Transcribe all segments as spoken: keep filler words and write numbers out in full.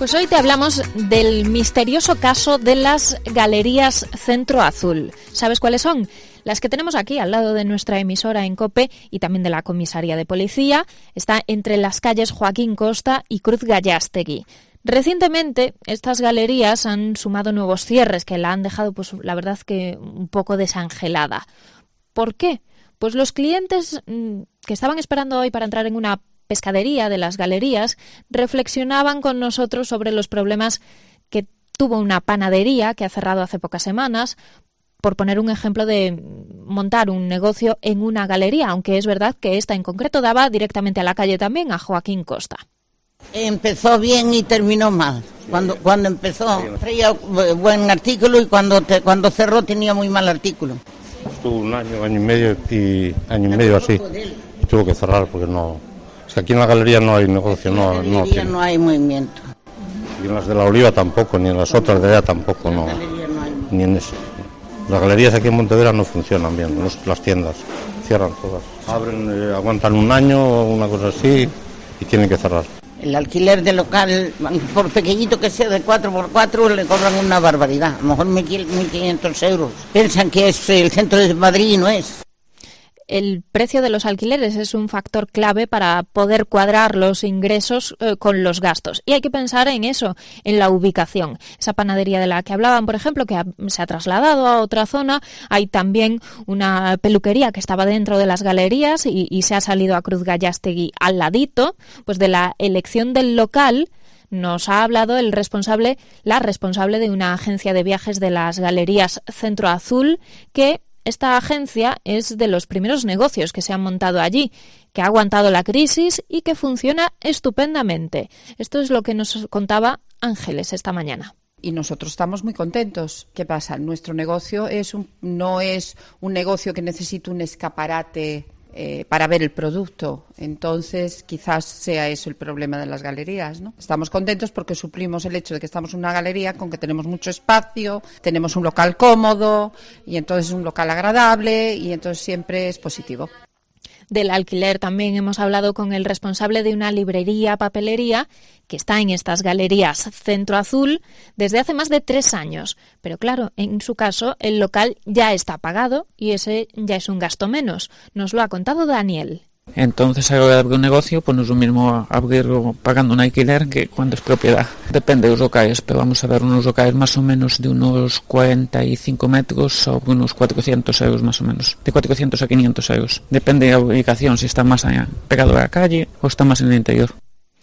Pues hoy te hablamos del misterioso caso de las Galerías Centro Azul. ¿Sabes cuáles son? Las que tenemos aquí al lado de nuestra emisora en COPE y también de la comisaría de policía. Está entre las calles Joaquín Costa y Cruz Gallástegui. Recientemente estas galerías han sumado nuevos cierres que la han dejado, pues la verdad que un poco desangelada. ¿Por qué? Pues los clientes mmm, que estaban esperando hoy para entrar en una pescadería de las galerías reflexionaban con nosotros sobre los problemas que tuvo una panadería que ha cerrado hace pocas semanas, por poner un ejemplo de montar un negocio en una galería, aunque es verdad que esta en concreto daba directamente a la calle también, a Joaquín Costa. Empezó bien y terminó mal. Cuando cuando empezó traía buen artículo y cuando te, cuando cerró tenía muy mal artículo. Estuvo un año, año y medio y año y medio así. Y tuvo que cerrar porque no. Es que aquí en la galería no hay negocio, no, en la galería no, no hay movimiento. Y en las de la Oliva tampoco, ni en las otras de allá tampoco, no. En la galería no hay. Ni en eso. Las galerías aquí en Pontevedra no funcionan bien, los, las tiendas cierran todas. Abren, eh, aguantan un año o una cosa así y tienen que cerrar. El alquiler de local, por pequeñito que sea de cuatro por cuatro, le cobran una barbaridad. A lo mejor mil quinientos euros. Piensan que es el centro de Madrid y no es. El precio de los alquileres es un factor clave para poder cuadrar los ingresos eh, con los gastos. Y hay que pensar en eso, en la ubicación. Esa panadería de la que hablaban, por ejemplo, que ha, se ha trasladado a otra zona. Hay también una peluquería que estaba dentro de las galerías y, y se ha salido a Cruz Gallástegui al ladito. Pues de la elección del local nos ha hablado el responsable, la responsable de una agencia de viajes de las Galerías Centro Azul, que esta agencia es de los primeros negocios que se han montado allí, que ha aguantado la crisis y que funciona estupendamente. Esto es lo que nos contaba Ángeles esta mañana. Y nosotros estamos muy contentos. ¿Qué pasa? Nuestro negocio es un, no es un negocio que necesite un escaparate eh, para ver el producto. Entonces, quizás sea eso el problema de las galerías, ¿no? Estamos contentos porque suplimos el hecho de que estamos en una galería con que tenemos mucho espacio, tenemos un local cómodo y entonces es un local agradable y entonces siempre es positivo. Del alquiler también hemos hablado con el responsable de una librería papelería que está en estas galerías Centro Azul desde hace más de tres años. Pero claro, en su caso el local ya está pagado y ese ya es un gasto menos. Nos lo ha contado Daniel. Entonces, a la hora de abrir un negocio, pues no es lo mismo abrirlo pagando un alquiler que cuando es propiedad. Depende de los locales, pero vamos a ver unos locales más o menos de unos cuarenta y cinco metros sobre unos cuatrocientos euros más o menos. De cuatrocientos a quinientos euros. Depende de la ubicación, si está más allá, pegado a la calle o está más en el interior.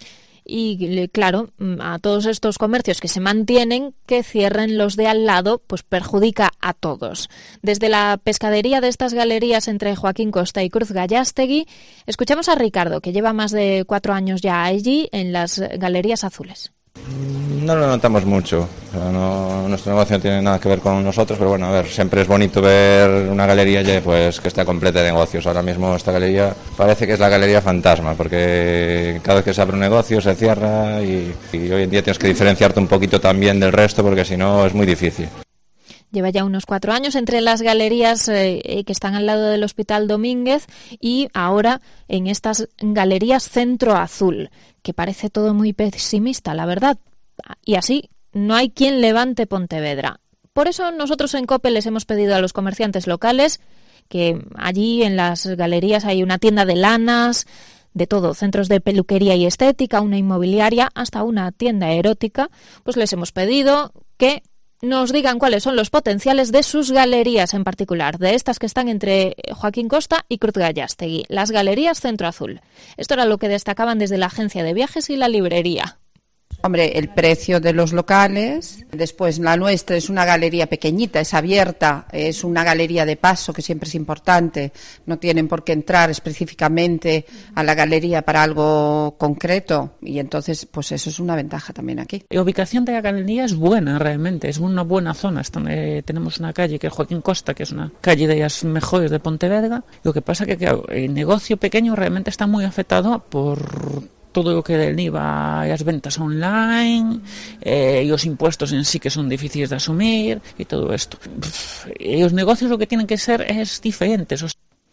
Y claro, a todos estos comercios que se mantienen, que cierren los de al lado, pues perjudica a todos. Desde la pescadería de estas galerías entre Joaquín Costa y Cruz Gallástegui, escuchamos a Ricardo, que lleva más de cuatro años ya allí en las Galerías Azules. No lo notamos mucho, o sea, no, nuestro negocio no tiene nada que ver con nosotros, pero bueno, a ver, siempre es bonito ver una galería ya, pues, que está completa de negocios. Ahora mismo esta galería parece que es la galería fantasma, porque cada vez que se abre un negocio se cierra y, y hoy en día tienes que diferenciarte un poquito también del resto, porque si no es muy difícil. Lleva ya unos cuatro años entre las galerías eh, que están al lado del Hospital Domínguez y ahora en estas galerías Centro Azul, que parece todo muy pesimista, la verdad. Y así no hay quien levante Pontevedra. Por eso nosotros en COPE les hemos pedido a los comerciantes locales que allí en las galerías hay una tienda de lanas, de todo, centros de peluquería y estética, una inmobiliaria, hasta una tienda erótica. Pues les hemos pedido que nos digan cuáles son los potenciales de sus galerías en particular, de estas que están entre Joaquín Costa y Cruz Gallástegui, las Galerías Centro Azul. Esto era lo que destacaban desde la agencia de viajes y la librería. Hombre, el precio de los locales, después la nuestra es una galería pequeñita, es abierta, es una galería de paso que siempre es importante, no tienen por qué entrar específicamente a la galería para algo concreto y entonces pues eso es una ventaja también aquí. La ubicación de la galería es buena realmente, es una buena zona. Eh, tenemos una calle que es Joaquín Costa, que es una calle de las mejores de Pontevedra. Lo que pasa que claro, el negocio pequeño realmente está muy afectado por todo lo que del I V A y las ventas online, eh, y los impuestos en sí que son difíciles de asumir y todo esto. Pff, los negocios lo que tienen que ser es diferentes.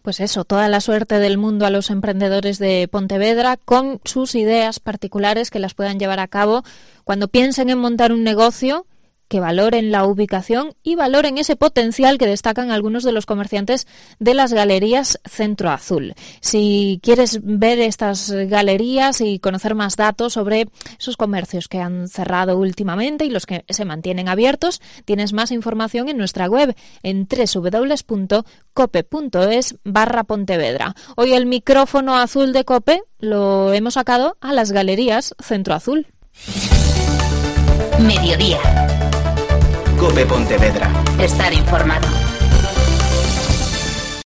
Pues eso, toda la suerte del mundo a los emprendedores de Pontevedra con sus ideas particulares que las puedan llevar a cabo cuando piensen en montar un negocio, que valoren la ubicación y valoren ese potencial que destacan algunos de los comerciantes de las galerías Centro Azul. Si quieres ver estas galerías y conocer más datos sobre esos comercios que han cerrado últimamente y los que se mantienen abiertos, tienes más información en nuestra web en doble u doble u doble u punto cope punto es barra Pontevedra. Hoy el micrófono azul de COPE lo hemos sacado a las galerías Centro Azul. Mediodía. COPE Pontevedra. Estar informado.